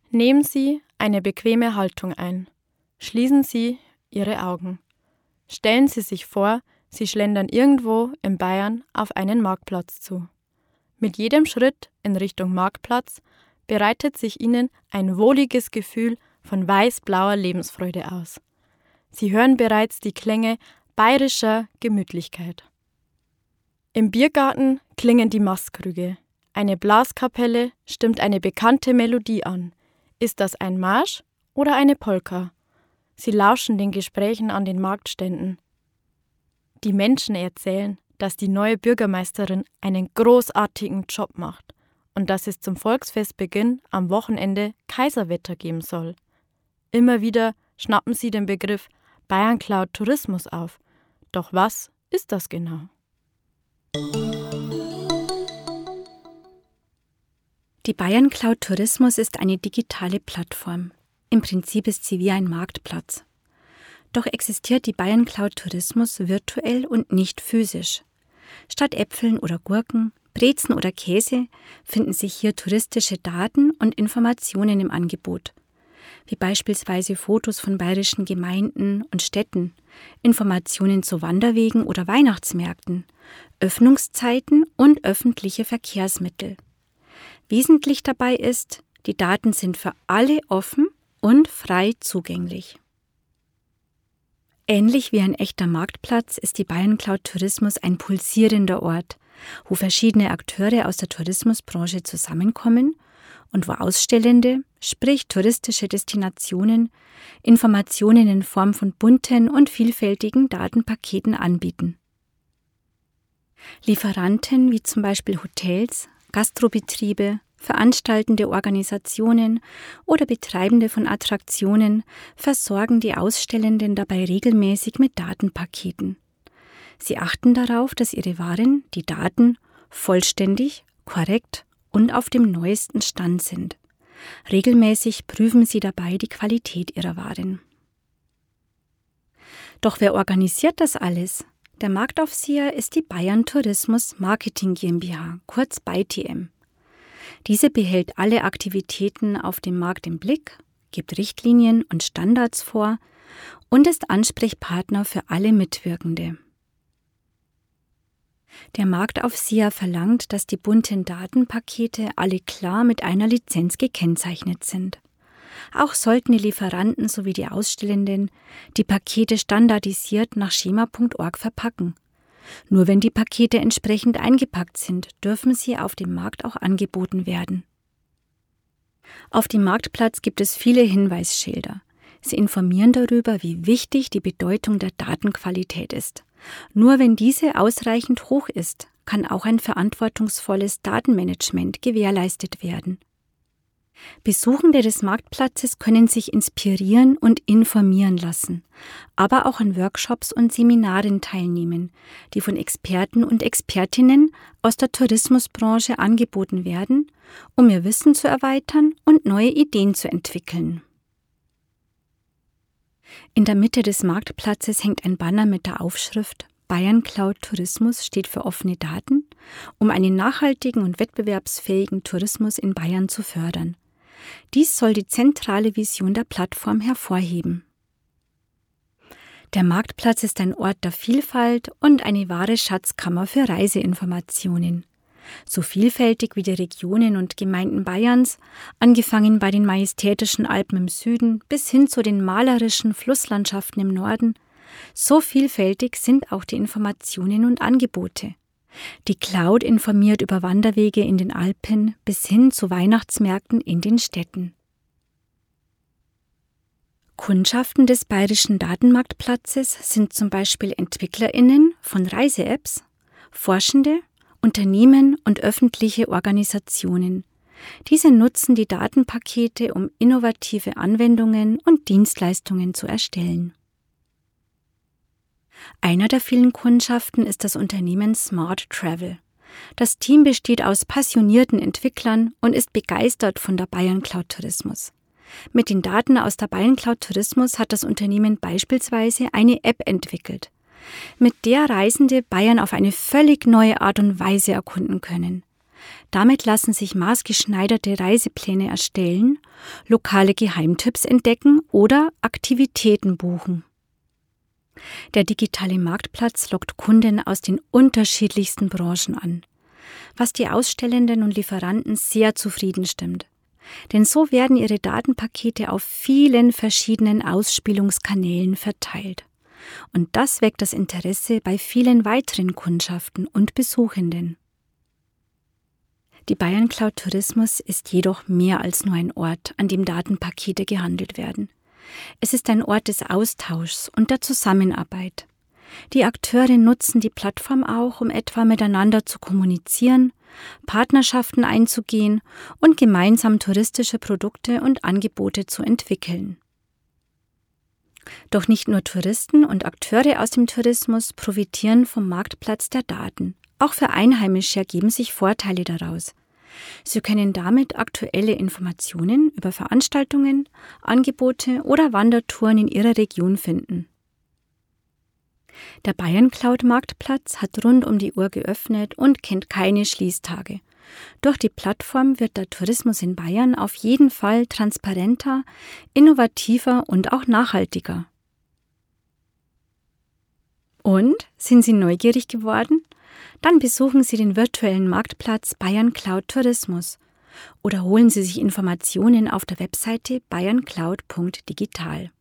Nehmen Sie eine bequeme Haltung ein. Schließen Sie Ihre Augen. Stellen Sie sich vor, Sie schlendern irgendwo in Bayern auf einen Marktplatz zu. Mit jedem Schritt in Richtung Marktplatz bereitet sich Ihnen ein wohliges Gefühl von weiß-blauer Lebensfreude aus. Sie hören bereits die Klänge bayerischer Gemütlichkeit. Im Biergarten klingen die Mastkrüge. Eine Blaskapelle stimmt eine bekannte Melodie an. Ist das ein Marsch oder eine Polka? Sie lauschen den Gesprächen an den Marktständen. Die Menschen erzählen, dass die neue Bürgermeisterin einen großartigen Job macht und dass es zum Volksfestbeginn am Wochenende Kaiserwetter geben soll. Immer wieder schnappen sie den Begriff Bayern Cloud Tourismus auf. Doch was ist das genau? Die Bayern Cloud Tourismus ist eine digitale Plattform. Im Prinzip ist sie wie ein Marktplatz. Doch existiert die Bayern Cloud Tourismus virtuell und nicht physisch. Statt Äpfeln oder Gurken, Brezen oder Käse finden sich hier touristische Daten und Informationen im Angebot, wie beispielsweise Fotos von bayerischen Gemeinden und Städten, Informationen zu Wanderwegen oder Weihnachtsmärkten, Öffnungszeiten und öffentliche Verkehrsmittel. Wesentlich dabei ist, die Daten sind für alle offen und frei zugänglich. Ähnlich wie ein echter Marktplatz ist die Bayern Cloud Tourismus ein pulsierender Ort, wo verschiedene Akteure aus der Tourismusbranche zusammenkommen und wo Ausstellende, sprich touristische Destinationen, Informationen in Form von bunten und vielfältigen Datenpaketen anbieten. Lieferanten wie zum Beispiel Hotels, Gastrobetriebe, veranstaltende Organisationen oder Betreibende von Attraktionen versorgen die Ausstellenden dabei regelmäßig mit Datenpaketen. Sie achten darauf, dass ihre Waren, die Daten, vollständig, korrekt und auf dem neuesten Stand sind. Regelmäßig prüfen sie dabei die Qualität ihrer Waren. Doch wer organisiert das alles? Der Marktaufseher ist die Bayern Tourismus Marketing GmbH, kurz BayTM. Diese behält alle Aktivitäten auf dem Markt im Blick, gibt Richtlinien und Standards vor und ist Ansprechpartner für alle Mitwirkende. Der Marktaufseher verlangt, dass die bunten Datenpakete alle klar mit einer Lizenz gekennzeichnet sind. Auch sollten die Lieferanten sowie die Ausstellenden die Pakete standardisiert nach schema.org verpacken. Nur wenn die Pakete entsprechend eingepackt sind, dürfen sie auf dem Markt auch angeboten werden. Auf dem Marktplatz gibt es viele Hinweisschilder. Sie informieren darüber, wie wichtig die Bedeutung der Datenqualität ist. Nur wenn diese ausreichend hoch ist, kann auch ein verantwortungsvolles Datenmanagement gewährleistet werden. Besuchende des Marktplatzes können sich inspirieren und informieren lassen, aber auch an Workshops und Seminaren teilnehmen, die von Experten und Expertinnen aus der Tourismusbranche angeboten werden, um ihr Wissen zu erweitern und neue Ideen zu entwickeln. In der Mitte des Marktplatzes hängt ein Banner mit der Aufschrift Bayern Cloud Tourismus steht für offene Daten, um einen nachhaltigen und wettbewerbsfähigen Tourismus in Bayern zu fördern. Dies soll die zentrale Vision der Plattform hervorheben. Der Marktplatz ist ein Ort der Vielfalt und eine wahre Schatzkammer für Reiseinformationen. So vielfältig wie die Regionen und Gemeinden Bayerns, angefangen bei den majestätischen Alpen im Süden bis hin zu den malerischen Flusslandschaften im Norden, so vielfältig sind auch die Informationen und Angebote. Die Cloud informiert über Wanderwege in den Alpen bis hin zu Weihnachtsmärkten in den Städten. Kundschaften des bayerischen Datenmarktplatzes sind zum Beispiel EntwicklerInnen von Reise-Apps, Forschende, Unternehmen und öffentliche Organisationen. Diese nutzen die Datenpakete, um innovative Anwendungen und Dienstleistungen zu erstellen. Einer der vielen Kundschaften ist das Unternehmen Smart Travel. Das Team besteht aus passionierten Entwicklern und ist begeistert von der Bayern Cloud Tourismus. Mit den Daten aus der Bayern Cloud Tourismus hat das Unternehmen beispielsweise eine App entwickelt, mit der Reisende Bayern auf eine völlig neue Art und Weise erkunden können. Damit lassen sich maßgeschneiderte Reisepläne erstellen, lokale Geheimtipps entdecken oder Aktivitäten buchen. Der digitale Marktplatz lockt Kunden aus den unterschiedlichsten Branchen an, was die Ausstellenden und Lieferanten sehr zufrieden stimmt. Denn so werden ihre Datenpakete auf vielen verschiedenen Ausspielungskanälen verteilt. Und das weckt das Interesse bei vielen weiteren Kundschaften und Besuchenden. Die Bayern Cloud Tourismus ist jedoch mehr als nur ein Ort, an dem Datenpakete gehandelt werden. Es ist ein Ort des Austauschs und der Zusammenarbeit. Die Akteure nutzen die Plattform auch, um etwa miteinander zu kommunizieren, Partnerschaften einzugehen und gemeinsam touristische Produkte und Angebote zu entwickeln. Doch nicht nur Touristen und Akteure aus dem Tourismus profitieren vom Marktplatz der Daten. Auch für Einheimische ergeben sich Vorteile daraus. Sie können damit aktuelle Informationen über Veranstaltungen, Angebote oder Wandertouren in ihrer Region finden. Der Bayern Cloud Marktplatz hat rund um die Uhr geöffnet und kennt keine Schließtage. Durch die Plattform wird der Tourismus in Bayern auf jeden Fall transparenter, innovativer und auch nachhaltiger. Und, sind Sie neugierig geworden? Dann besuchen Sie den virtuellen Marktplatz Bayern Cloud Tourismus oder holen Sie sich Informationen auf der Webseite bayerncloud.digital.